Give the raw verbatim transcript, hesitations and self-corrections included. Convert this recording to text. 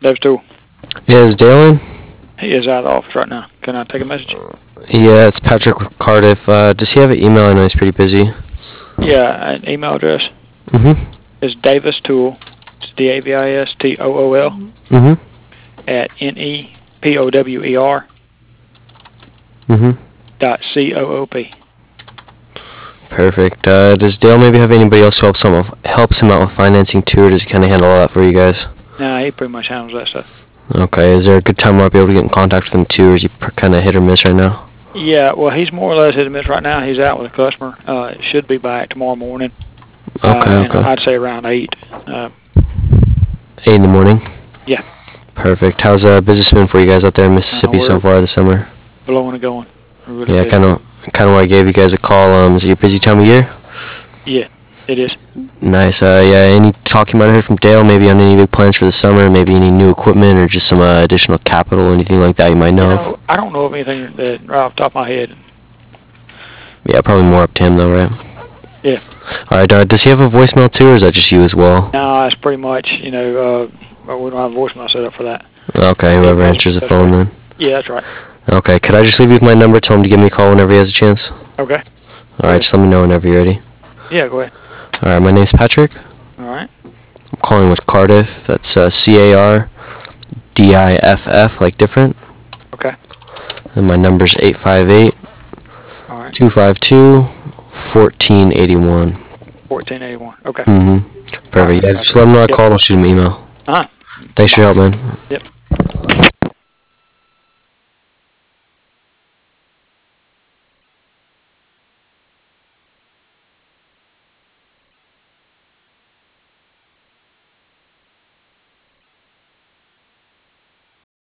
Davis Tool. Yeah, is Dale in? He is out of the office right now. Can I take a message? Yeah, it's Patrick with Cardiff. Uh, does he have an email? I know he's pretty busy. Yeah, an email address Mm-hmm. is Davis Tool. It's D A V I S T O O L Mm-hmm. at N E P O W E R Mm-hmm. dot C O O P. Perfect. Uh, does Dale maybe have anybody else who helps him, helps him out with financing too, or does he kind of handle all that for you guys? Nah, he pretty much handles that stuff. Okay. Is there a good time where I'll be able to get in contact with him too, or is he kind of hit or miss right now? Yeah, well, he's more or less hit and miss right now. He's out with a customer. Uh, should be back tomorrow morning. Okay, uh, okay. I'd say around eight. Uh, Eight in the morning? Yeah. Perfect. How's uh, business been for you guys out there in Mississippi Uh, so far this summer? blowing and going. We're really Yeah, busy. kind of kind of why I gave you guys a call. Um, is it your busy time of year? Yeah, it is. Nice. Uh, yeah, any talk you might have heard from Dale, maybe on any big plans for the summer, maybe any new equipment or just some uh, additional capital, anything like that you might know You of? know, I don't know of anything that right off the top of my head. Yeah, probably more up to him though, right? Yeah. All right. Uh, does he have a voicemail too, or is that just you as well? No, it's pretty much, you know, uh, we don't have a voicemail set up for that. Okay, whoever answers the That's phone right. then. Yeah, that's right. Okay, could I just leave you with my number? Tell him to give me a call whenever he has a chance. Okay. All right, just let me know whenever you're ready. Yeah, go ahead. All right, my name's Patrick. All right. I'm calling with Cardiff. That's uh, C A R D I F F, like different. Okay. And my number's eight five eight, All right. two five two, one four eight one. fourteen eighty-one. Okay. Mm-hmm. Perfect. Yeah, just let him know I Yep. called. I'll shoot him an email. Uh-huh. Thanks for your help, man. Yep.